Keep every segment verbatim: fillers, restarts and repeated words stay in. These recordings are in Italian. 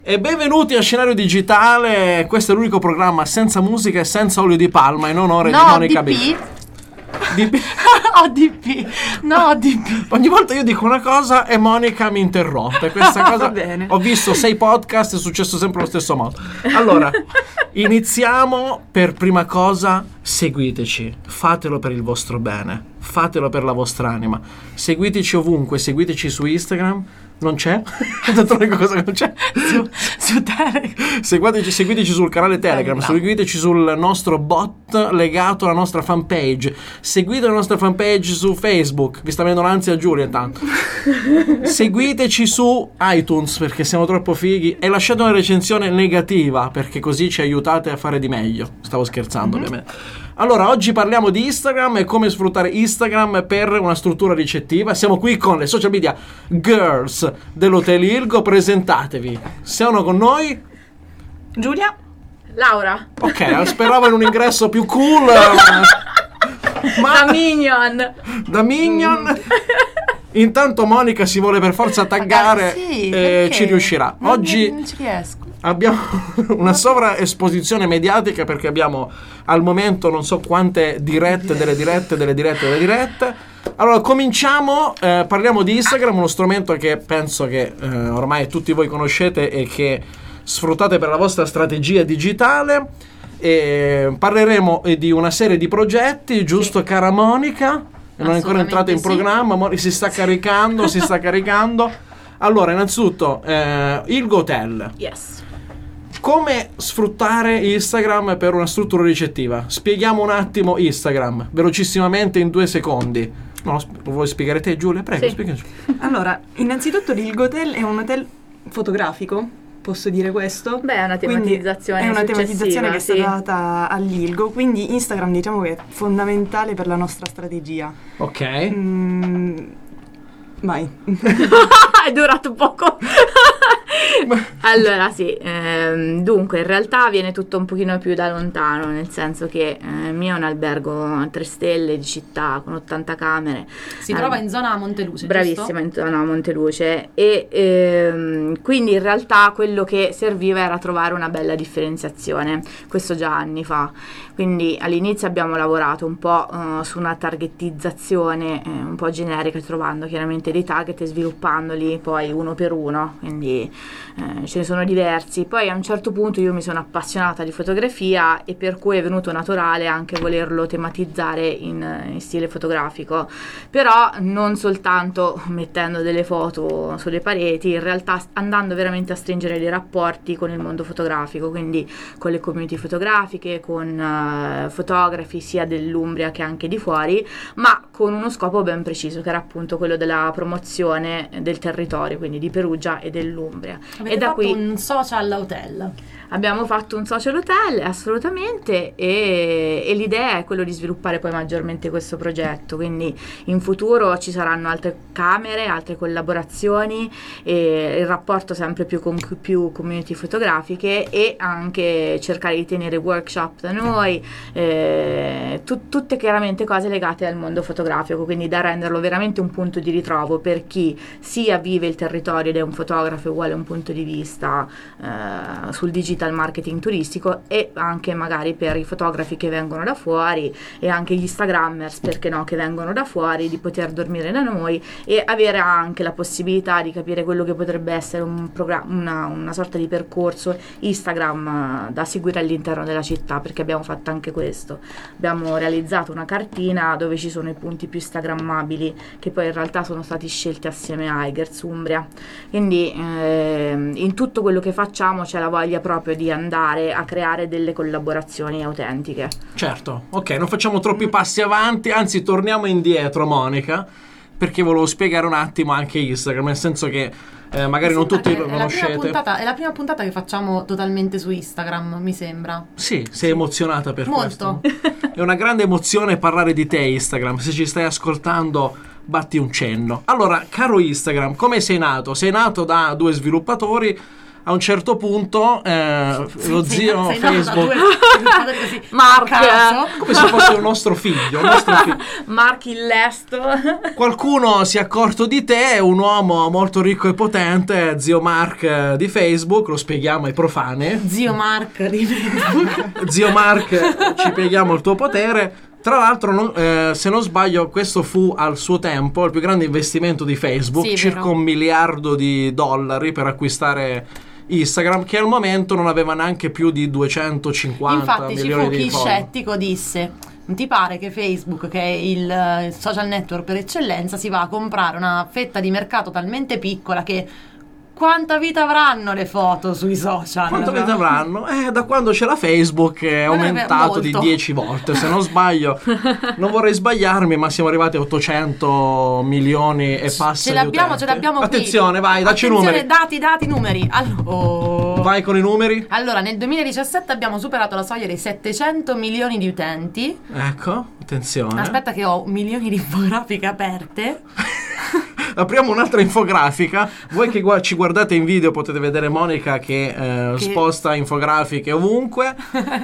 E benvenuti a Scenario Digitale, questo è l'unico programma senza musica e senza olio di palma in onore no, di Monica D P? B. D P? Oh, D P. No, D P. Ogni volta io dico una cosa e Monica mi interrompe. Questa cosa. Va bene. Ho visto sei podcast, è successo sempre allo stesso modo. Allora, iniziamo. Per prima cosa, seguiteci. Fatelo per il vostro bene. Fatelo per la vostra anima. Seguiteci ovunque, seguiteci su Instagram. Non c'è? Ho detto una cosa che non c'è. Su, su Telegram. Seguiteci, seguiteci sul canale Telegram, Telegram. seguiteci sul nostro bot legato alla nostra fanpage. Seguite la nostra fanpage su Facebook. Vi sta venendo l'ansia a Giulia intanto. Seguiteci su iTunes perché siamo troppo fighi. E lasciate una recensione negativa perché così ci aiutate a fare di meglio. Stavo scherzando, mm-hmm. ovviamente. Allora, oggi parliamo di Instagram e come sfruttare Instagram per una struttura ricettiva. Siamo qui con le social media girls dell'Hotel Ilgo. Presentatevi. Sono con noi Giulia. Laura. Ok, speravo in un ingresso più cool. Ma Da Minion. Da Minion. Mm. Intanto Monica si vuole per forza taggare. Ah, sì, e ci riuscirà. Non Oggi non ci riesco. abbiamo una sovraesposizione mediatica perché abbiamo al momento non so quante dirette delle dirette delle dirette delle dirette. Allora cominciamo, eh, parliamo di Instagram, uno strumento che penso che eh, ormai tutti voi conoscete e che sfruttate per la vostra strategia digitale. E parleremo di una serie di progetti, giusto, sì. Cara Monica? Non è ancora entrato in sì. programma, Mon- si sta caricando, si sta caricando. Allora, innanzitutto, eh, Ilgo Hotel. Yes. Come sfruttare Instagram per una struttura ricettiva? Spieghiamo un attimo Instagram, velocissimamente in due secondi. No, lo vuoi spiegare te, Giulia? Prego, sì. spiegaci. Allora, innanzitutto l'Ilgo Hotel è un hotel fotografico, posso dire questo? Beh, è una tematizzazione È una tematizzazione che sì. è stata data all'Ilgo, quindi Instagram diciamo che è fondamentale per la nostra strategia. Ok. Mm, vai. È durato poco. Allora sì, ehm, dunque in realtà viene tutto un pochino più da lontano, nel senso che eh, il mio è un albergo a tre stelle di città con ottanta camere. Si trova in zona Monteluce, bravissima, giusto? in zona Monteluce e ehm, quindi in realtà quello che serviva era trovare una bella differenziazione, questo già anni fa. Quindi all'inizio abbiamo lavorato un po' uh, su una targetizzazione eh, un po' generica, trovando chiaramente dei target e sviluppandoli poi uno per uno, quindi eh, ce ne sono diversi. Poi a un certo punto io mi sono appassionata di fotografia e per cui è venuto naturale anche volerlo tematizzare in, in stile fotografico, però non soltanto mettendo delle foto sulle pareti, in realtà andando veramente a stringere dei rapporti con il mondo fotografico, quindi con le community fotografiche, con uh, fotografi sia dell'Umbria che anche di fuori, ma con uno scopo ben preciso che era appunto quello della promozione del territorio, quindi di Perugia e dell'Umbria. Avete e da fatto qui un social hotel. abbiamo fatto un social hotel, assolutamente, e, e l'idea è quello di sviluppare poi maggiormente questo progetto, quindi in futuro ci saranno altre camere, altre collaborazioni, e il rapporto sempre più con più community fotografiche e anche cercare di tenere workshop da noi, eh, tu, tutte chiaramente cose legate al mondo fotografico, quindi da renderlo veramente un punto di ritrovo per chi sia vive il territorio ed è un fotografo e vuole un punto di vista eh, sul digital marketing turistico, e anche magari per i fotografi che vengono da fuori e anche gli instagrammers, perché no, che vengono da fuori, di poter dormire da noi e avere anche la possibilità di capire quello che potrebbe essere un programma, una, una sorta di percorso Instagram uh, da seguire all'interno della città, perché abbiamo fatto anche questo. Abbiamo realizzato una cartina dove ci sono i punti più instagrammabili che poi in realtà sono stati scelti assieme a Igers Umbria, quindi eh, in tutto quello che facciamo c'è la voglia proprio di andare a creare delle collaborazioni autentiche. Certo, ok, non facciamo troppi passi avanti, anzi torniamo indietro, Monica, perché volevo spiegare un attimo anche Instagram, nel senso che eh, magari non tutti lo conoscete. Puntata, è la prima puntata che facciamo totalmente su Instagram, mi sembra. Sì, sei emozionata per Molto. questo? È una grande emozione parlare di te, Instagram. Se ci stai ascoltando, batti un cenno. Allora, caro Instagram, come sei nato? Sei nato da due sviluppatori a un certo punto eh, lo zio Sei nata Facebook, due- due- così, Mark. a caso. come se fosse un nostro figlio, un nostro figlio. Mark il lesto. Qualcuno si è accorto di te, un uomo molto ricco e potente, zio Mark eh, di Facebook, lo spieghiamo ai profani. Zio Mark di Facebook. Zio Mark, ci spieghiamo il tuo potere. Tra l'altro, non- eh, se non sbaglio, questo fu al suo tempo il più grande investimento di Facebook, Sì, circa vero. un miliardo di dollari per acquistare Instagram, che al momento non aveva neanche più di duecentocinquanta Infatti ci milioni fu di chi follower. scettico disse: non ti pare che Facebook, che è il eh, social network per eccellenza, si va a comprare una fetta di mercato talmente piccola che quanta vita avranno le foto sui social? Quanto vita avranno? Eh, da quando c'è la Facebook è Non è aumentato di molto. dieci volte, se non sbaglio. Non vorrei sbagliarmi, ma siamo arrivati a ottocento milioni e passa Ce di l'abbiamo, utenti. ce l'abbiamo qui. Attenzione, vai, dacci i Attenzione, numeri. dati, dati, numeri. Allora, oh. Vai con i numeri. Allora, nel duemiladiciassette abbiamo superato la soglia dei settecento milioni di utenti. Ecco, attenzione. Aspetta che ho milioni di infografiche aperte. Apriamo un'altra infografica. Voi che gua- ci guardate in video potete vedere Monica che, eh, Che- sposta infografiche ovunque.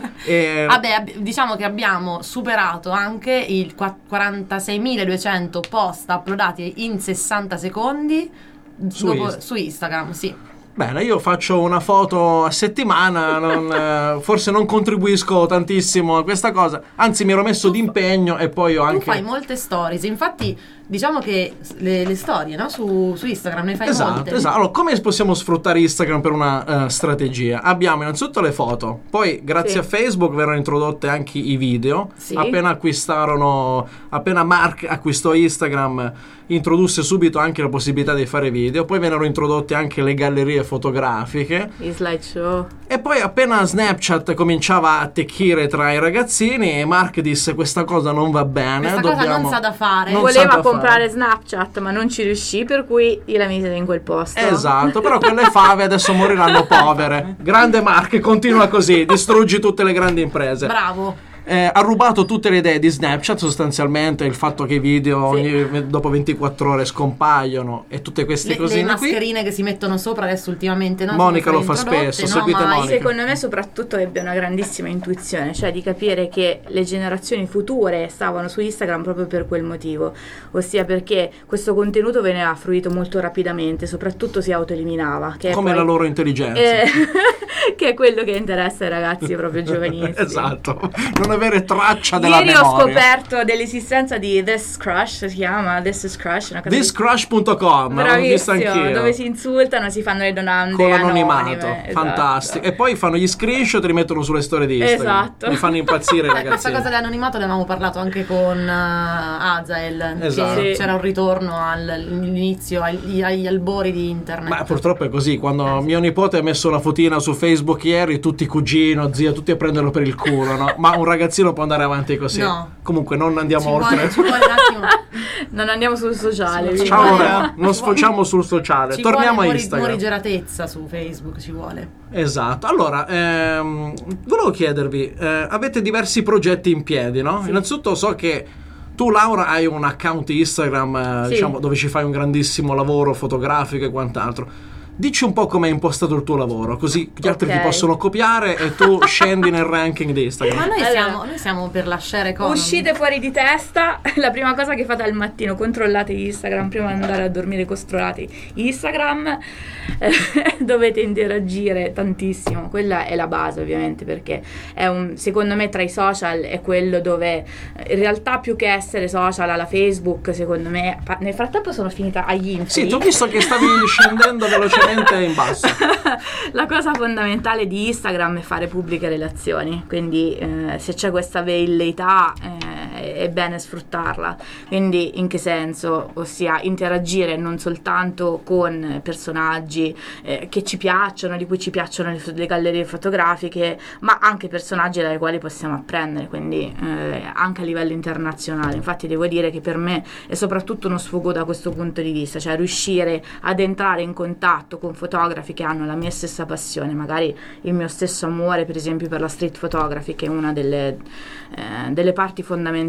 E- Vabbè, ab- diciamo che abbiamo superato anche i qua- quarantaseimiladuecento post uploadati in sessanta secondi Su dopo- Insta. su Instagram, sì. Bene, io faccio una foto a settimana, non, eh, forse non contribuisco tantissimo a questa cosa, anzi mi ero messo d'impegno e poi ho Tu anche... fai molte stories, infatti diciamo che le, le storie, no? su, su Instagram ne fai Esatto, molte. esatto. Allora, come possiamo sfruttare Instagram per una eh, strategia? Abbiamo innanzitutto le foto, poi grazie Sì. a Facebook verranno introdotte anche i video. Sì. Appena acquistarono, appena Mark acquistò Instagram, introdusse subito anche la possibilità di fare video, poi vennero introdotte anche le gallerie fotografiche. I slideshow. E poi appena Snapchat cominciava a attecchire tra i ragazzini, Mark disse questa cosa non va bene. Questa cosa dobbiamo- non sa da fare. non sa Voleva da comprare fare. Snapchat, ma non ci riuscì, per cui gliela mise in quel posto. Esatto, però quelle fave adesso moriranno povere. Grande Mark, continua così, distruggi tutte le grandi imprese. Bravo. Eh, ha rubato tutte le idee di Snapchat, sostanzialmente il fatto che i video Sì. ogni- dopo ventiquattro ore scompaiono e tutte queste Le, le cosine qui. mascherine che si mettono sopra adesso ultimamente, no? Monica Sono lo fa state introdotte, spesso, no, seguite ma Monica. Secondo me soprattutto ebbe una grandissima intuizione, cioè di capire che le generazioni future stavano su Instagram proprio per quel motivo, ossia perché questo contenuto veniva fruito molto rapidamente, soprattutto si autoeliminava, che è Come poi- la loro intelligenza. eh, che è quello che interessa ai ragazzi proprio giovanissimi. Esatto, non avere traccia della Ieri ho memoria. scoperto dell'esistenza di This Crush, si chiama This is Crush, una cosa di- this crush punto com, l'ho visto Bravissimo, anch'io. dove si insultano, si fanno le domande Con anonime, l'anonimato, esatto. fantastico. E poi fanno gli screenshot e li mettono sulle storie di Instagram. Esatto. Mi fanno impazzire i Eh, questa ragazzini. cosa dell'anonimato ne avevamo parlato anche con uh, Azael, Esatto. che Sì. c'era un ritorno al- all'inizio, agli, agli albori di internet. Ma purtroppo è così. Quando mio nipote ha messo una fotina su Facebook ieri, tutti cugino, zia, tutti a prenderlo per il culo, no? Ma un ragazzino può andare avanti così. No. Comunque non andiamo ci oltre. vuole, ci vuole un attimo. Non andiamo sul sociale. Sì, vi Ciao, prego. ora, non sfociamo sul sociale. Ci Torniamo vuole a mori- Instagram. morigeratezza su Facebook, ci vuole. Esatto. Allora, ehm, volevo chiedervi, eh, avete diversi progetti in piedi, no? Sì. Innanzitutto so che tu, Laura, hai un account Instagram, eh, Sì. diciamo, dove ci fai un grandissimo lavoro fotografico e quant'altro. Dici un po' come è impostato il tuo lavoro, così gli altri Ok. ti possono copiare e tu scendi nel ranking di Instagram. Ma noi, Allora, siamo, noi siamo per la share economy. Uscite fuori di testa, la prima cosa che fate al mattino, controllate Instagram, prima di andare a dormire controllate Instagram, eh, dovete interagire tantissimo, quella è la base ovviamente, perché è un, secondo me tra i social è quello dove in realtà più che essere social alla Facebook, secondo me, pa- nel frattempo sono finita agli info. Sì, ti ho visto che stavi scendendo velocemente in basso. La cosa fondamentale di Instagram è fare pubbliche relazioni, quindi eh, se c'è questa velleità eh, è bene sfruttarla. Quindi in che senso? Ossia interagire non soltanto con personaggi eh, che ci piacciono, di cui ci piacciono le, le gallerie fotografiche, ma anche personaggi dai quali possiamo apprendere, quindi eh, anche a livello internazionale. Infatti devo dire che per me è soprattutto uno sfogo da questo punto di vista, cioè riuscire ad entrare in contatto con fotografi che hanno la mia stessa passione, magari il mio stesso amore per esempio per la street photography, che è una delle, eh, delle parti fondamentali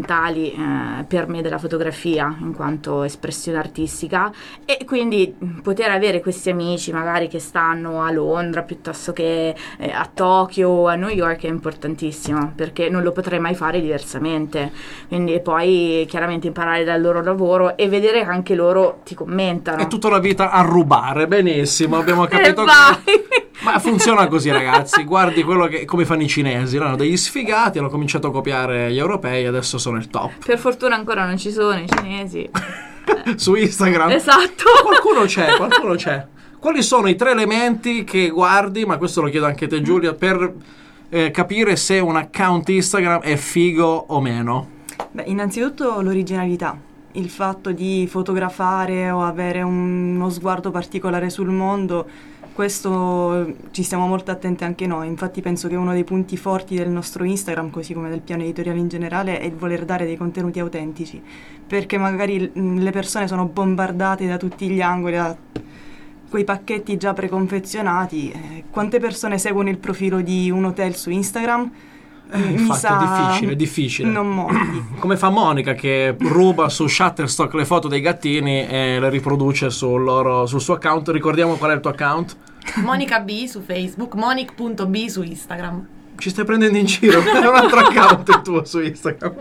fondamentali eh, per me della fotografia in quanto espressione artistica, e quindi poter avere questi amici magari che stanno a Londra piuttosto che eh, a Tokyo o a New York è importantissimo, perché non lo potrei mai fare diversamente. Quindi e poi chiaramente imparare dal loro lavoro e vedere che anche loro ti commentano. È tutta la vita a rubare, benissimo, abbiamo capito E che... vai! Ma funziona così, ragazzi. Guardi quello che, come fanno i cinesi, no? Degli sfigati, hanno cominciato a copiare gli europei, adesso sono il top. Per fortuna ancora non ci sono i cinesi. Su Instagram. Esatto. Qualcuno c'è, qualcuno c'è. Quali sono i tre elementi che guardi, ma questo lo chiedo anche a te Giulia, per eh, capire se un account Instagram è figo o meno? Beh, innanzitutto l'originalità, il fatto di fotografare o avere un- uno sguardo particolare sul mondo. Questo ci stiamo molto attenti anche noi, infatti penso che uno dei punti forti del nostro Instagram, così come del piano editoriale in generale, è il voler dare dei contenuti autentici, perché magari mh, le persone sono bombardate da tutti gli angoli, da quei pacchetti già preconfezionati. Eh, quante persone seguono il profilo di un hotel su Instagram? Eh, Mi infatti sa- è difficile, è difficile. Non molti. Come fa Monica che ruba su Shutterstock le foto dei gattini e le riproduce sul, loro, sul suo account. Ricordiamo qual è il tuo account? Monica B su Facebook, monic punto b su Instagram. Ci stai prendendo in giro, è un altro account il tuo su Instagram.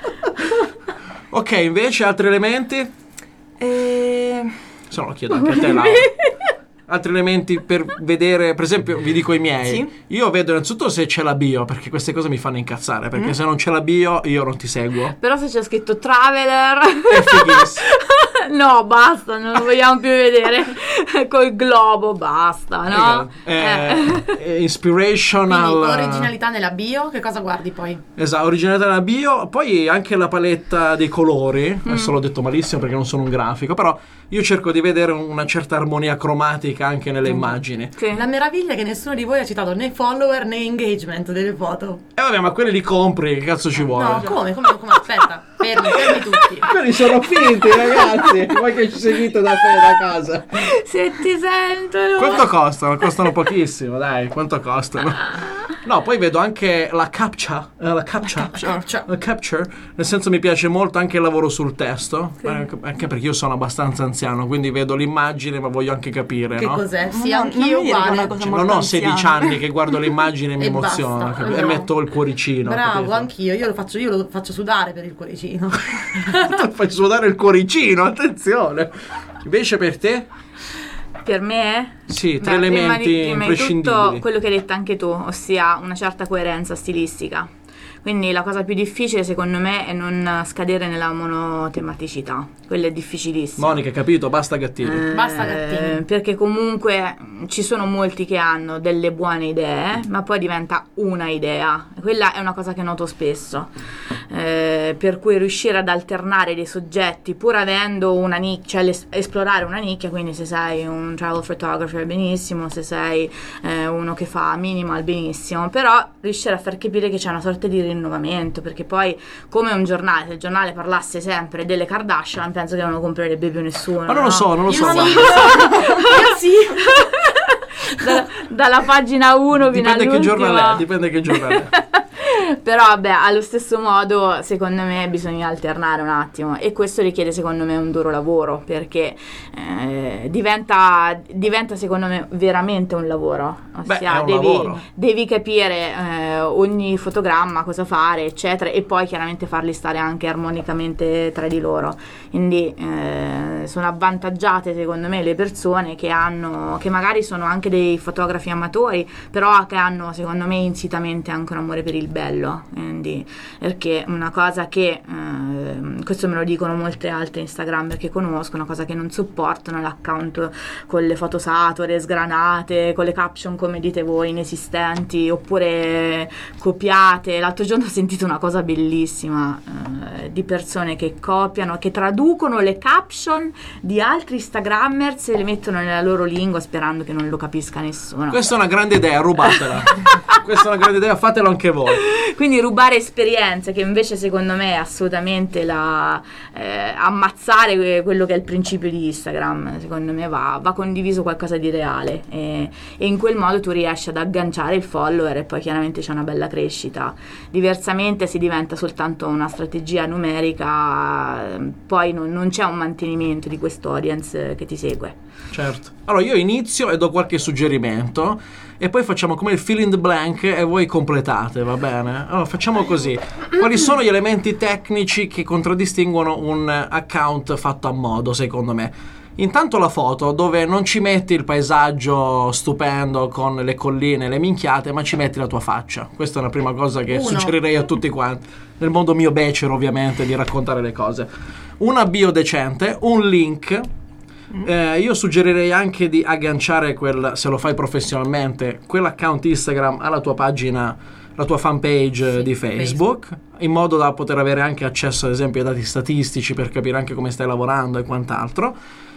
Ok, invece altri elementi? E... Se no lo chiedo anche a te, Laura. Altri elementi per vedere, per esempio, vi dico i miei. Sì. Io vedo innanzitutto se c'è la bio, perché queste cose mi fanno incazzare, perché se non c'è la bio io non ti seguo. Però se c'è scritto traveler È fighissimo. no, basta, non lo vogliamo più vedere col globo, basta, no? Eh, Eh. eh, inspirational. Quindi originalità nella bio, che cosa guardi poi? Esatto, originalità nella bio, poi anche la paletta dei colori. Adesso l'ho detto malissimo perché non sono un grafico, però io cerco di vedere una certa armonia cromatica anche nelle immagini. Sì. La meraviglia è che nessuno di voi ha citato né follower né engagement delle foto. E vabbè, ma quelli li compri, che cazzo ci vuole? No, come? Come? come? Aspetta, fermi, fermi tutti. Quelli sono finti, ragazzi. Voi che ci seguite da, da casa. Se ti sentono. Quanto costano? Costano pochissimo, dai. Quanto costano? No, poi vedo anche la captcha. eh, la captcha. Cioè, La capture. Nel senso mi piace molto anche il lavoro sul testo. Anche, anche perché io sono abbastanza anziano, quindi vedo l'immagine, ma voglio anche capire, che no? cos'è? Sì, No, non anch'io mi dire che è uguale. una cosa Cioè, molto non ho sedici anziana. anni che guardo l'immagine e mi E emoziona, basta, capito? E no. metto il cuoricino. Bravo, capito? anch'io. Io lo faccio, io lo faccio sudare per il cuoricino. Fai sudare il cuoricino, attenzione. Invece per te? Per me? Sì, tre Beh, prima elementi di- prima di imprescindibili. tutto quello che hai detto anche tu, ossia una certa coerenza stilistica. Quindi la cosa più difficile secondo me è non scadere nella monotematicità. Quello è difficilissimo. Monica, capito? Basta gattini. Eh, Basta gattini. Perché comunque mh, ci sono molti che hanno delle buone idee, ma poi diventa una idea. Quella è una cosa che noto spesso. Eh, per cui riuscire ad alternare dei soggetti pur avendo una nicchia, cioè l'es- esplorare una nicchia, quindi se sei un travel photographer benissimo, se sei eh, uno che fa minimal benissimo, però riuscire a far capire che c'è una sorta di rinnovamento, perché poi come un giornale, se il giornale parlasse sempre delle Kardashian, penso che non lo comprerebbe più nessuno. Ma non lo no? so, non lo Io so. sì, guarda. io sì. Da- dalla pagina uno fino Dipende che all'ultima. giornale è, dipende che giornale è. Però vabbè, allo stesso modo secondo me bisogna alternare un attimo, e questo richiede secondo me un duro lavoro, perché eh, diventa, diventa secondo me veramente un lavoro. Ossia, Beh, è un devi, lavoro. devi capire eh, ogni fotogramma cosa fare, eccetera, e poi chiaramente farli stare anche armonicamente tra di loro. Quindi eh, sono avvantaggiate secondo me le persone che hanno, che magari sono anche dei fotografi amatori, però che hanno secondo me insitamente anche un amore per il bello. Quindi, perché una cosa che eh, questo me lo dicono molte altre Instagrammer che conosco, una cosa che non sopportano è l'account con le foto satore, sgranate, con le caption come dite voi inesistenti oppure copiate. L'altro giorno ho sentito una cosa bellissima eh, di persone che copiano, che traducono le caption di altri Instagrammers e le mettono nella loro lingua sperando che non lo capisca nessuno. Questa è una grande idea, rubatela. questa è una grande idea, fatelo anche voi. Quindi rubare esperienze, che invece secondo me è assolutamente la eh, ammazzare quello che è il principio di Instagram. Secondo me va, va condiviso qualcosa di reale e, e in quel modo tu riesci ad agganciare il follower e poi chiaramente c'è una bella crescita. Diversamente si diventa soltanto una strategia numerica, poi non, non c'è un mantenimento di quest'audience che ti segue. Certo. Allora io inizio e do qualche suggerimento e poi facciamo come il fill in the blank e voi completate, va bene? Allora facciamo così. Quali sono gli elementi tecnici che contraddistinguono un account fatto a modo, secondo me? Intanto la foto, dove non ci metti il paesaggio stupendo con le colline, le minchiate, ma ci metti la tua faccia. Questa è una prima cosa che Uno. suggerirei a tutti quanti, nel mondo mio becero ovviamente, di raccontare le cose. Una bio decente, un link. Eh, io suggerirei anche di agganciare quel, se lo fai professionalmente, quell'account Instagram alla tua pagina, la tua fanpage Sì, di Facebook, Facebook, in modo da poter avere anche accesso ad esempio ai dati statistici per capire anche come stai lavorando e quant'altro.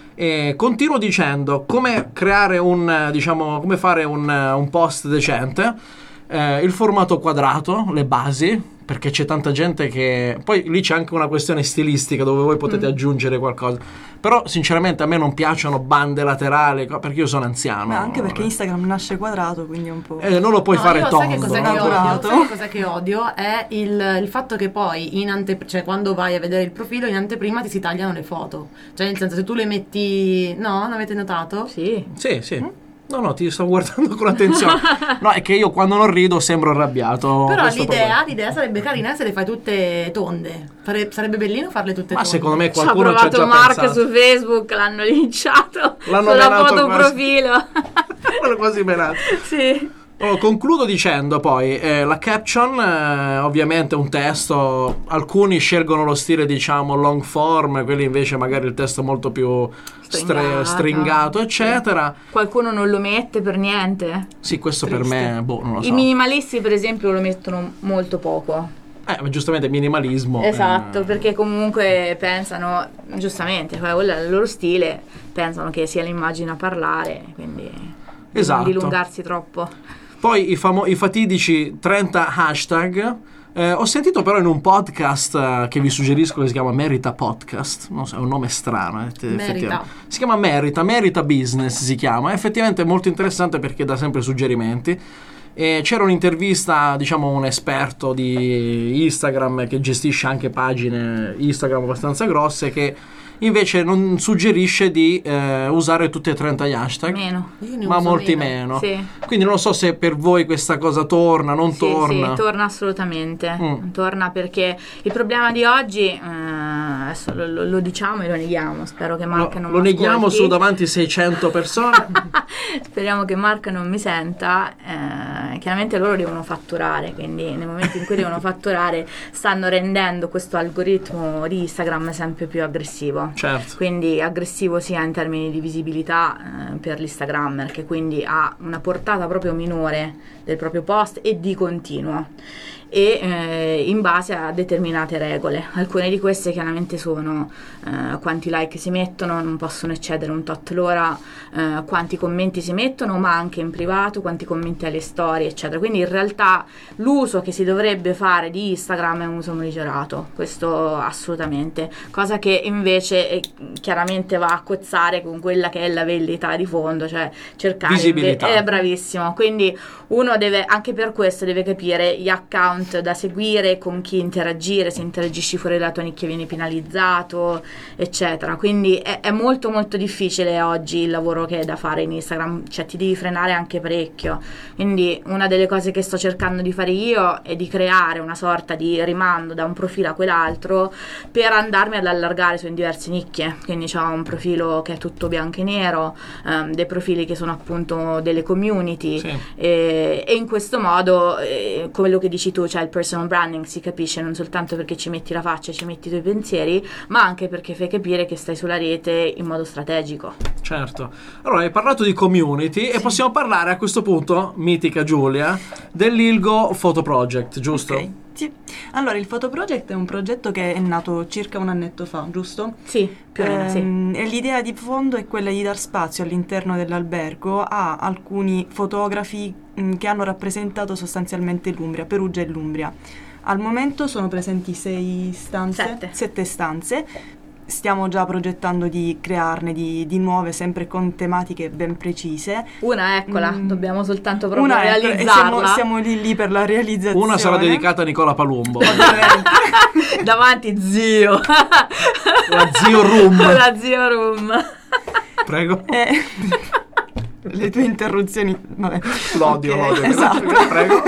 E continuo dicendo come creare un, diciamo, come fare un, un post decente, eh, il formato quadrato, le basi, perché c'è tanta gente che poi lì c'è anche una questione stilistica dove voi potete mm. aggiungere qualcosa, però sinceramente a me non piacciono bande laterali perché io sono anziano. Ma anche perché Instagram nasce quadrato, quindi è un po'... Eh, non lo puoi No, fare io tondo. sai che cosa che no? odio? Sai che cosa che odio? È il, il fatto che poi in ante, cioè quando vai a vedere il profilo in anteprima ti si tagliano le foto, cioè nel senso se tu le metti, no? Non avete notato? Sì. Sì, sì. Mm? No, no, ti sto guardando con attenzione. No, è che io quando non rido sembro arrabbiato. Però Questo l'idea, problema. l'idea sarebbe carina se le fai tutte tonde. Fare, sarebbe bellino farle tutte Ma tonde. secondo me Ci ha qualcuno ci ha provato già Mark pensato. su Facebook, l'hanno linciato L'hanno sulla menato foto quasi. profilo. L'hanno quasi menato. Sì. Oh, concludo dicendo poi eh, la caption eh, ovviamente è un testo, alcuni scelgono lo stile diciamo long form, quelli invece magari il testo molto più stre- Stringato. stringato eccetera. Qualcuno non lo mette per niente. Sì, questo Triste. per me boh, non lo so. I minimalisti per esempio lo mettono molto poco. Eh, ma giustamente minimalismo. Esatto, eh, perché comunque pensano, giustamente, cioè, quello è il loro stile, pensano che sia l'immagine a parlare, quindi Esatto. non dilungarsi troppo. Poi i, famo- i fatidici trenta hashtag. Eh, ho sentito però in un podcast eh, che vi suggerisco che si chiama Merita Podcast, non so, è un nome strano. Eh, Merita. Si chiama Merita, Merita Business si chiama, è effettivamente molto interessante perché dà sempre suggerimenti. E c'era un'intervista, diciamo, un esperto di Instagram che gestisce anche pagine Instagram abbastanza grosse che invece non suggerisce di eh, usare tutti e trenta gli hashtag, Meno. Io ne ma uso molti meno. meno. Sì. Quindi non so se per voi questa cosa torna, non Sì, torna. sì, torna assolutamente. Mm. Torna perché il problema di oggi, eh, adesso lo, lo- lo diciamo e lo neghiamo, spero che Mark Lo, non lo mi neghiamo ascolti. su davanti seicento persone. Speriamo che Mark non mi senta. Eh, chiaramente loro devono fatturare, quindi nel momento in cui devono fatturare stanno rendendo questo algoritmo di Instagram sempre più aggressivo. Certo. Quindi aggressivo sia in termini di visibilità eh, per l'Instagrammer, che quindi ha una portata proprio minore del proprio post e di continuo, e eh, in base a determinate regole. Alcune di queste chiaramente sono eh, quanti like si mettono, non possono eccedere un tot l'ora, eh, quanti commenti si mettono, ma anche in privato, quanti commenti alle storie, eccetera. Quindi in realtà l'uso che si dovrebbe fare di Instagram è un uso morigerato, questo assolutamente, cosa che invece eh, chiaramente va a cozzare con quella che è la velleità di fondo, cioè cercare Visibilità. è bravissimo. Quindi uno deve, anche per questo deve capire gli account da seguire, con chi interagire, se interagisci fuori dalla tua nicchia vieni penalizzato, eccetera. Quindi è, è molto molto difficile oggi il lavoro che è da fare in Instagram, cioè ti devi frenare anche parecchio. Quindi una delle cose che sto cercando di fare io è di creare una sorta di rimando da un profilo a quell'altro per andarmi ad allargare su in diverse nicchie. Quindi c'ho un profilo che è tutto bianco e nero, ehm, dei profili che sono appunto delle community, Sì. e, e in questo modo eh, quello che dici tu, cioè il personal branding si capisce non soltanto perché ci metti la faccia, ci metti i tuoi pensieri, ma anche perché fai capire che stai sulla rete in modo strategico. Certo. Allora, hai parlato di community e possiamo parlare a questo punto, mitica Giulia, dell'Ilgo Photo Project, giusto? Ok. tutti. Allora, il Photo Project è un progetto che è nato circa un annetto fa, giusto? Sì, più o meno, sì. Ehm, E l'idea di fondo è quella di dar spazio all'interno dell'albergo a alcuni fotografi mh, che hanno rappresentato sostanzialmente l'Umbria, Perugia e l'Umbria. Al momento sono presenti sei stanze, Sette. sette stanze. Stiamo già progettando di crearne di, di nuove, sempre con tematiche ben precise. Una, eccola, Mm. dobbiamo soltanto proprio Una è- e realizzarla. siamo, siamo lì lì per la realizzazione. Una sarà dedicata a Nicola Palumbo, Ovviamente. Davanti zio. la Zio Room. La zio room. Prego. E- le tue interruzioni, vabbè. L'odio, Ok, l'odio. esatto. Prego.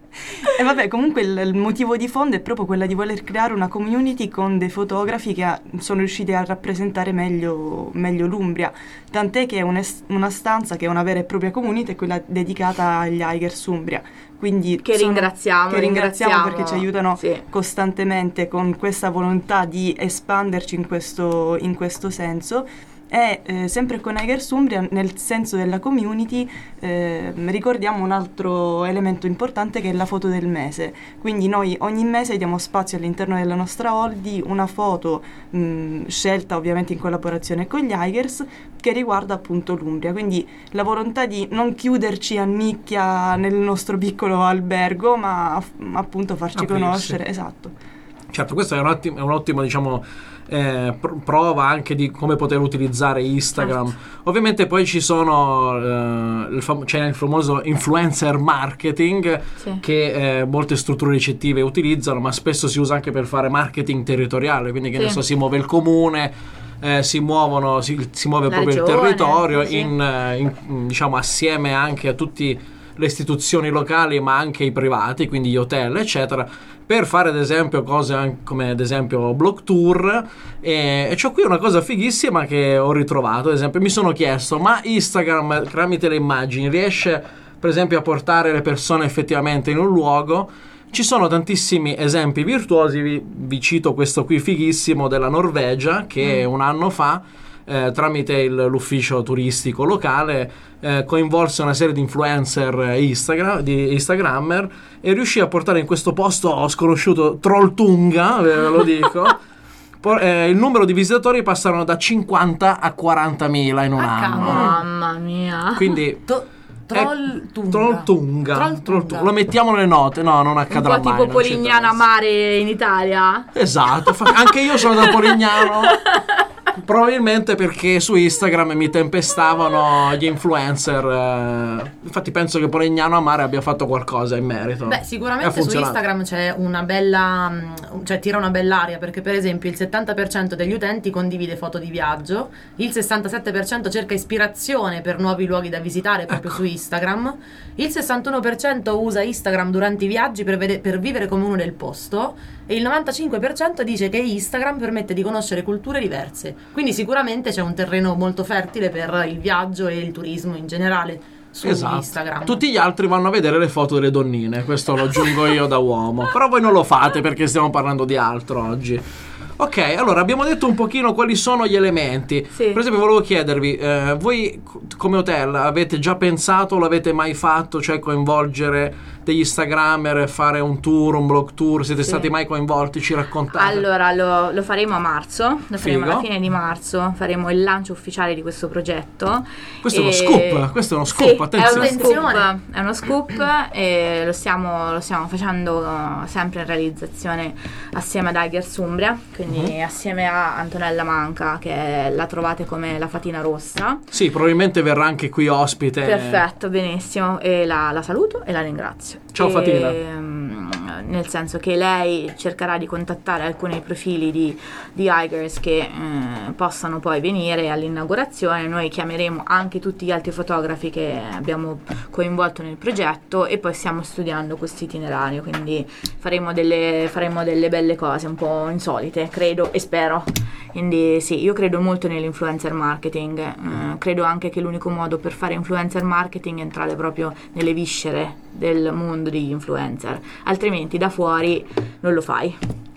E vabbè, comunque il, il motivo di fondo è proprio quella di voler creare una community con dei fotografi che ha- sono riusciti a rappresentare meglio, meglio l'Umbria. Tant'è che una, una stanza che è una vera e propria community è quella dedicata agli Hikers Umbria. Quindi Che sono- ringraziamo, che ringraziamo, ringraziamo. perché ci aiutano Sì. costantemente con questa volontà di espanderci in questo, in questo senso. E eh, sempre con Hikers Umbria, nel senso della community, eh, ricordiamo un altro elemento importante che è la foto del mese. Quindi noi ogni mese diamo spazio all'interno della nostra hall di una foto mh, scelta ovviamente in collaborazione con gli Hikers, che riguarda appunto l'Umbria. Quindi la volontà di non chiuderci a nicchia nel nostro piccolo albergo, ma f- appunto farci Aprirsi. conoscere. Esatto. Certo, questa è un ottimo, è un ottimo, diciamo, eh, pr- prova anche di come poter utilizzare Instagram. Certo. Ovviamente poi ci sono eh, il fam- c'è il famoso influencer marketing Sì. che eh, molte strutture ricettive utilizzano, ma spesso si usa anche per fare marketing territoriale, quindi che Sì. ne so, si muove il comune, eh, si muovono, si, si muove La proprio regione, il territorio sì. in, eh, in- diciamo assieme anche a tutte le istituzioni locali, ma anche i privati, quindi gli hotel eccetera, per fare ad esempio cose anche come ad esempio Block Tour. E, e c'ho qui una cosa fighissima che ho ritrovato. Ad esempio mi sono chiesto, ma Instagram tramite le immagini riesce per esempio a portare le persone effettivamente in un luogo? Ci sono tantissimi esempi virtuosi, vi, vi cito questo qui fighissimo della Norvegia che un anno fa eh, tramite il- l'ufficio turistico locale eh, coinvolse una serie di influencer Instagram, di Instagrammer, e riuscì a portare in questo posto sconosciuto, Trolltunga, ve lo dico. Po- eh, il numero di visitatori passarono da cinquanta a quarantamila in un Ah, anno. cavolo. Mamma mia. Quindi To- Trolltunga. Trolltunga. Trolltunga. Trolltunga. Lo mettiamo nelle note. No, non Un accadrà po' mai. tipo non ci Polignano a interessa. mare in Italia. Esatto, fa- anche io sono da Polignano. Probabilmente perché su Instagram mi tempestavano gli influencer. eh, infatti penso che Polignano a mare abbia fatto qualcosa in merito. Beh, E sicuramente ha su funzionato. Instagram c'è una bella, mh, cioè tira una bell'aria, perché per esempio il settanta per cento degli utenti condivide foto di viaggio, il sessantasette per cento cerca ispirazione per nuovi luoghi da visitare proprio su Instagram, il sessantuno per cento usa Instagram durante i viaggi per, vede- per vivere come uno del posto, e il novantacinque per cento dice che Instagram permette di conoscere culture diverse. Quindi sicuramente c'è un terreno molto fertile per il viaggio e il turismo in generale su Esatto. Instagram. Tutti gli altri vanno a vedere le foto delle donnine, questo lo aggiungo io da uomo. Però voi non lo fate perché stiamo parlando di altro oggi. Ok, allora abbiamo detto un pochino quali sono gli elementi. Sì. Per esempio volevo chiedervi, eh, voi c- come hotel avete già pensato, l'avete mai fatto, cioè coinvolgere degli Instagrammer, fare un tour, un blog tour? Siete Sì. stati mai coinvolti? Ci raccontate? Allora lo, lo faremo a marzo, lo faremo Figo. alla fine di marzo, faremo il lancio ufficiale di questo progetto. Questo è uno E- scoop, questo è uno scoop, Sì, attenzione. È uno scoop, Attenzione. è uno scoop e lo stiamo, lo stiamo facendo uh, sempre in realizzazione assieme ad Hikers Umbria, quindi Mhm. assieme a Antonella Manca, che la trovate come la Fatina Rossa. Sì, probabilmente verrà anche qui ospite. Perfetto, benissimo, e la, la saluto e la ringrazio. Ciao, E, Fatina. mm, nel senso che lei cercherà di contattare alcuni profili di, di Hikers che eh, possano poi venire all'inaugurazione. Noi chiameremo anche tutti gli altri fotografi che abbiamo coinvolto nel progetto e poi stiamo studiando questo itinerario, quindi faremo delle, faremo delle belle cose un po' insolite, credo e spero. Quindi sì, io credo molto nell'influencer marketing, eh, credo anche che l'unico modo per fare influencer marketing è entrare proprio nelle viscere del mondo degli influencer, altrimenti da fuori non lo fai.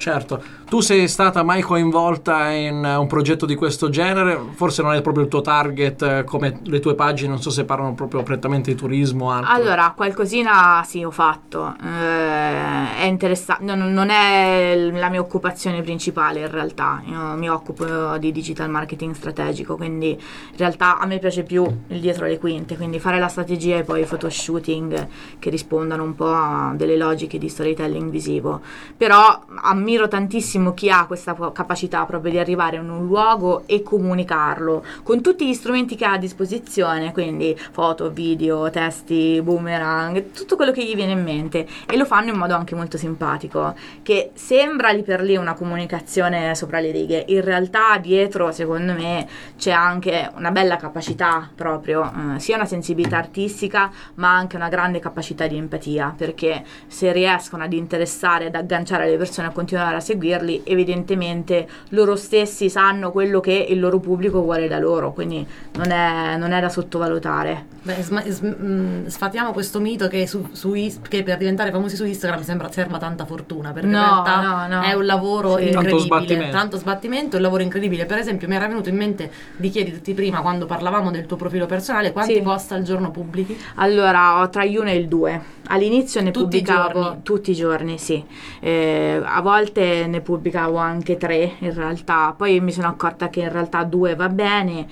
Certo, tu sei stata mai coinvolta in un progetto di questo genere? Forse non è proprio il tuo target, come le tue pagine, non so se parlano proprio prettamente di turismo o altro. Allora, qualcosina sì, ho fatto. Eh, è interessante, non, non è la mia occupazione principale in realtà. Io mi occupo di digital marketing strategico, quindi in realtà a me piace più il dietro le quinte, quindi fare la strategia e poi i photoshooting che rispondano un po' a delle logiche di storytelling visivo. Però ammiro tantissimo chi ha questa capacità proprio di arrivare in un luogo e comunicarlo con tutti gli strumenti che ha a disposizione, quindi foto, video, testi, boomerang, tutto quello che gli viene in mente, e lo fanno in modo anche molto simpatico, che sembra lì per lì una comunicazione sopra le righe. In realtà dietro, secondo me, c'è anche una bella capacità proprio, eh, sia una sensibilità artistica ma anche una grande capacità di empatia, perché se riescono ad interessare, ad agganciare le persone a continuare a seguirli, evidentemente loro stessi sanno quello che il loro pubblico vuole da loro, quindi non è, non è da sottovalutare. Beh, sma- sm- sfatiamo questo mito che, su, su is- che per diventare famosi su Instagram sembra serva tanta fortuna, perché No, in realtà no, no. è un lavoro Sì. Tanto incredibile, sbattimento. tanto sbattimento, è un lavoro incredibile. Per esempio mi era venuto in mente di chiederti prima, quando parlavamo del tuo profilo personale, quanti Sì. post al giorno pubblichi? Allora, ho tra gli uno e il due. All'inizio ne Tutti i pubblicavo giorni? tutti i giorni, sì. Eh, a volte ne pubblicavo anche tre, in realtà. Poi mi sono accorta che in realtà due va bene,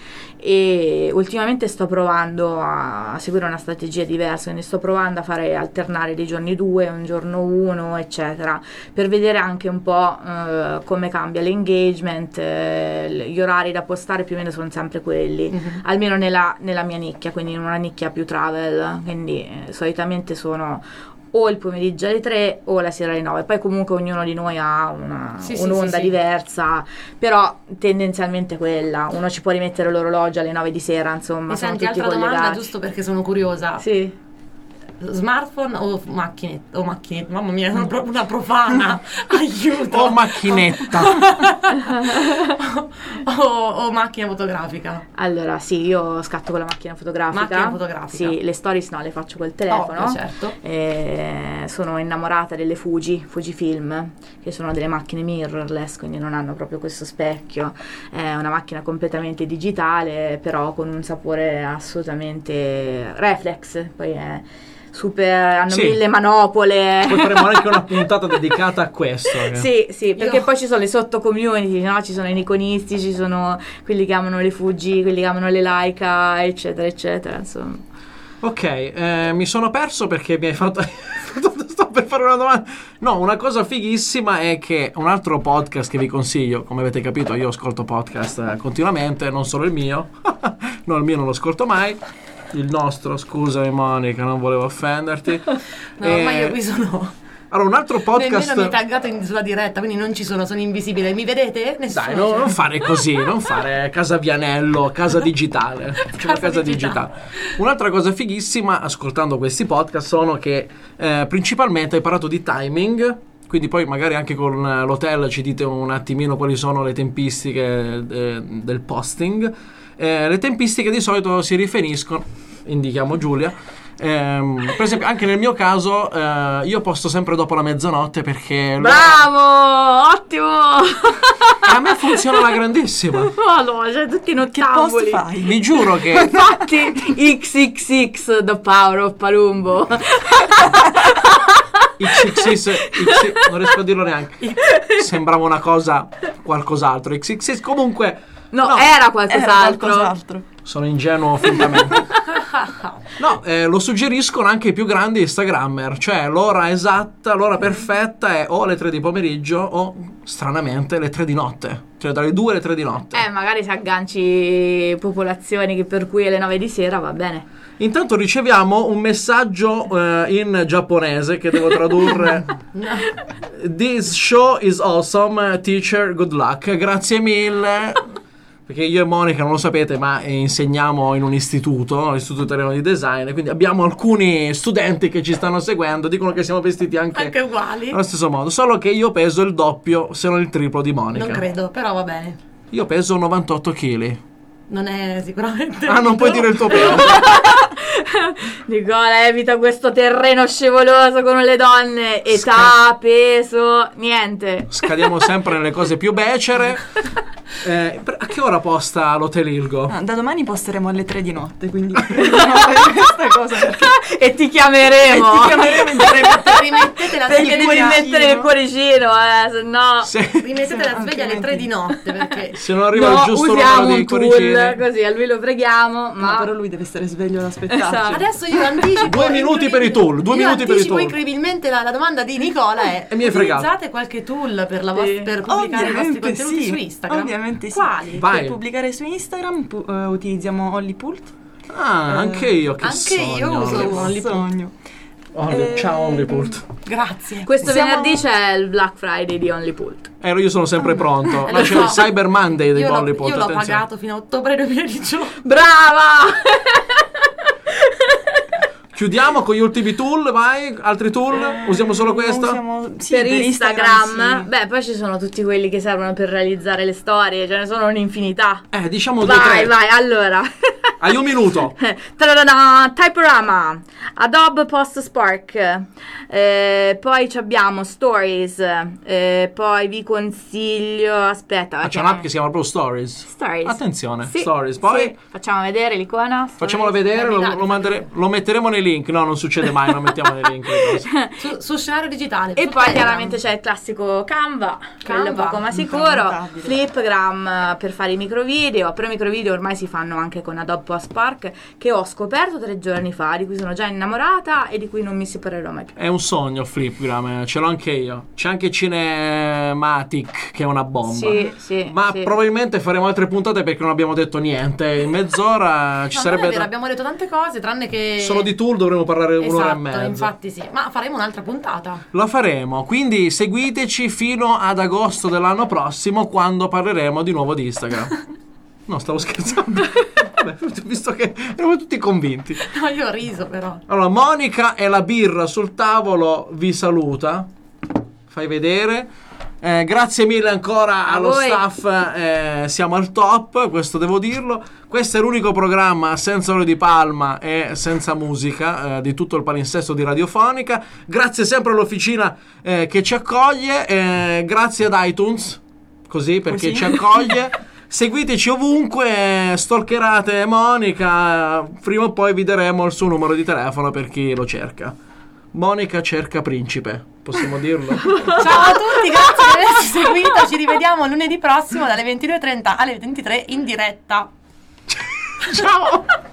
e ultimamente sto provando a seguire una strategia diversa, quindi sto provando a fare alternare dei giorni due, un giorno uno, eccetera, per vedere anche un po' eh, come cambia l'engagement. Eh, gli orari da postare più o meno sono sempre quelli, Mm-hmm. almeno nella, nella mia nicchia, quindi in una nicchia più travel, quindi eh, solitamente sono o il pomeriggio alle tre o la sera alle nove. Poi comunque ognuno di noi ha una, Sì, sì, un'onda sì, sì. diversa, però tendenzialmente quella. Uno ci può rimettere l'orologio alle nove di sera, insomma, Mi sono senti, tutti altra domanda, collegati. giusto perché sono curiosa. Sì. Smartphone o macchine? O macchine? Mamma mia, sono proprio una profana. Aiuto. O macchinetta. o, o macchina fotografica. Allora, sì, io scatto con la macchina fotografica. Macchina fotografica. Sì, le stories no, le faccio col telefono. Ovvio, certo. Eh, sono innamorata delle Fuji, Fujifilm, che sono delle macchine mirrorless, quindi non hanno proprio questo specchio. È una macchina completamente digitale, però con un sapore assolutamente reflex. Poi è super, hanno Sì. mille manopole. Poi faremo anche una puntata dedicata a questo. eh. Sì, sì, perché Io- poi ci sono le sotto community, no? Ci sono i nikonisti, ci sono quelli che amano le Fuji, quelli che amano le Leica, eccetera, eccetera, insomma. Ok, eh, mi sono perso perché mi hai fatto... Sto per fare una domanda. No, una cosa fighissima è che un altro podcast che vi consiglio, come avete capito io ascolto podcast eh, continuamente, non solo il mio. No, il mio non lo ascolto mai. Il nostro, scusami Monica, non volevo offenderti. No, Eh, ma io qui sono. Allora, un altro podcast... Nemmeno mi taggato in, sulla diretta, quindi non ci sono, sono invisibile. Mi vedete? Nessuno. Dai, no, non fare così, non fare casa Vianello, casa digitale. Facciamo Casa casa digitale. digitale. Un'altra cosa fighissima, ascoltando questi podcast, sono che eh, principalmente hai parlato di timing, quindi poi magari anche con eh, l'hotel ci dite un attimino quali sono le tempistiche eh, del posting. Eh, le tempistiche di solito si riferiscono, indichiamo Giulia, ehm, per esempio anche nel mio caso eh, io posto sempre dopo la mezzanotte perché l'ora- Bravo, ottimo. a me funziona alla grandissima. Madonna, cioè tutti in Che post ottamboli. fai? Vi giuro che Infatti X X X The Power of Palumbo. X X S X, non riesco a dirlo neanche. Sembrava una cosa qualcos'altro. X X S comunque No, no, era Era qualcos'altro. qualcos'altro. sono ingenuo fintamente. No, eh, lo suggeriscono anche i più grandi Instagrammer, cioè l'ora esatta, l'ora perfetta è o alle tre di pomeriggio o stranamente le tre di notte, cioè dalle due alle tre di notte. Eh, magari se agganci popolazioni che per cui alle nove di sera va bene. Intanto riceviamo un messaggio eh, in giapponese che devo tradurre. This show is awesome, teacher, good luck. Grazie mille. Perché io e Monica, non lo sapete, ma eh, insegniamo in un istituto, l'Istituto Italiano di Design, e quindi abbiamo alcuni studenti che ci stanno seguendo, dicono che siamo vestiti anche, Anche uguali. allo stesso modo, solo che io peso il doppio, se non il triplo di Monica. Non credo, però va bene. Io peso novantotto chili. Non è sicuramente. Ah, non puoi dire il tuo peso. Nicola evita questo terreno scivoloso con le donne. Età, Sca- peso, niente. Scadiamo sempre nelle cose più becere. Eh, per- a che ora posta l'Hotel Ilgo? Ah, da domani posteremo alle tre di notte, quindi dobbiamo fare questa cosa perché E ti chiameremo. ti chiameremo in Rimettete la Perché sveglia devi alle- rimettere il cuoricino, eh, se no. Se, rimettete la sveglia alle Altrimenti- tre di notte perché se non arriva No, il giusto usiamo numero di un tool, cuoricini. così a lui lo preghiamo, ma No, però lui deve stare sveglio ad aspettarci. Esatto. adesso io anticipo Due minuti per i tool, due io minuti per i anticipo tool. incredibilmente la, la domanda di Nicola è E mi hai fregato. utilizzate qualche tool per, la vos- Sì. per pubblicare i vostri Ovviamente contenuti sì, su Instagram? ovviamente sì. Quali? Vai. Per pubblicare su Instagram pu- eh, utilizziamo Onlypult. Ah, anche io, che Anche sogno. io uso Che Onlypult. sogno. Only- Eh, Ciao Onlypult. Grazie. questo Siamo- venerdì c'è il Black Friday di Onlypult. Eh, io sono sempre pronto. Eh, Ma lo c'è so. il Cyber Monday di Io l'ho, Onlypult. io l'ho attenzione. pagato fino a ottobre duemiladiciotto. Brava! Chiudiamo con gli ultimi tool, vai. Altri tool? Usiamo solo questo? Usiamo- sì, per Instagram, sì. beh, poi ci sono tutti quelli che servono per realizzare le storie, ce ne sono un'infinità. Eh, diciamo due Vai, tre. vai, allora. Hai un minuto. Ta-da-da-da, Typorama, Adobe Post Spark, eh, poi ci abbiamo Stories, eh, poi vi consiglio, aspetta, Ah, c'è perché- un'app che si chiama proprio Stories. Stories. Attenzione, Sì, Stories. Poi sì. Facciamo vedere l'icona. facciamolo Stories. vedere, lo, Candidati. lo mandere- lo metteremo nei link. No, non succede mai, non mettiamo nei link le cose. Su, su scenario digitale. E su poi Telegram. chiaramente c'è il classico Canva, quello Canva, poco ma sicuro, incontabile. Flipgram eh, per fare i microvideo, però i microvideo ormai si fanno anche con Adobe Post Spark, che ho scoperto tre giorni fa, di cui sono già innamorata e di cui non mi separerò mai più. È un sogno Flipgram, eh, ce l'ho anche io. C'è anche Cinematic che è una bomba. Sì, sì. Ma sì. probabilmente faremo altre puntate perché non abbiamo detto niente. In mezz'ora ci No, non sarebbe è vero, da- abbiamo detto tante cose, tranne che Solo di tool dovremo parlare un'ora e Esatto, mezza. infatti sì. Ma faremo un'altra puntata. Lo faremo, quindi seguiteci fino ad agosto dell'anno prossimo quando parleremo di nuovo di Instagram. No, stavo scherzando. Vabbè, visto che eravamo tutti convinti. No, io ho riso però. Allora, Monica e la birra sul tavolo vi saluta. Fai vedere. Eh, grazie mille ancora A allo voi. staff, eh, siamo al top, questo devo dirlo. Questo è l'unico programma senza olio di palma e senza musica eh, di tutto il palinsesto di Radiofonica. Grazie sempre all'officina eh, che ci accoglie, eh, grazie ad iTunes, così perché Così. ci accoglie. Seguiteci ovunque, stalkerate Monica, prima o poi vi daremo il suo numero di telefono per chi lo cerca. Monica cerca principe, possiamo dirlo? Ciao a tutti, grazie di averci seguito. Ci rivediamo lunedì prossimo dalle ventidue e trenta alle ventitré in diretta. Ciao!